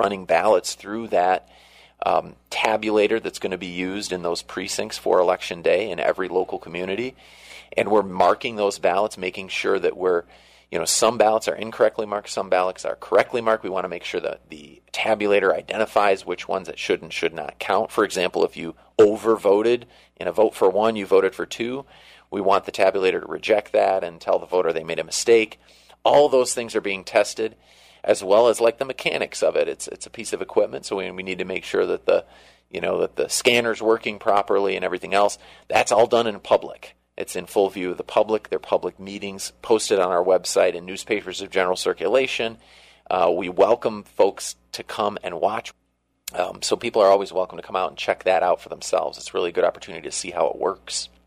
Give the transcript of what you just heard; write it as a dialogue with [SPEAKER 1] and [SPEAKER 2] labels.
[SPEAKER 1] running ballots through that tabulator that's going to be used in those precincts for Election Day in every local community. And we're marking those ballots, making sure that some ballots are incorrectly marked, some ballots are correctly marked. We want to make sure that the tabulator identifies which ones it should and should not count. For example, if you overvoted in a vote for one, you voted for two, we want the tabulator to reject that and tell the voter they made a mistake. All those things are being tested, as well as like the mechanics of it. It's a piece of equipment, so we need to make sure that the scanner's working properly and everything else. That's all done in public. It's in full view of the public. They're public meetings posted on our website and newspapers of general circulation. We welcome folks to come and watch. So people are always welcome to come out and check that out for themselves. It's really a good opportunity to see how it works.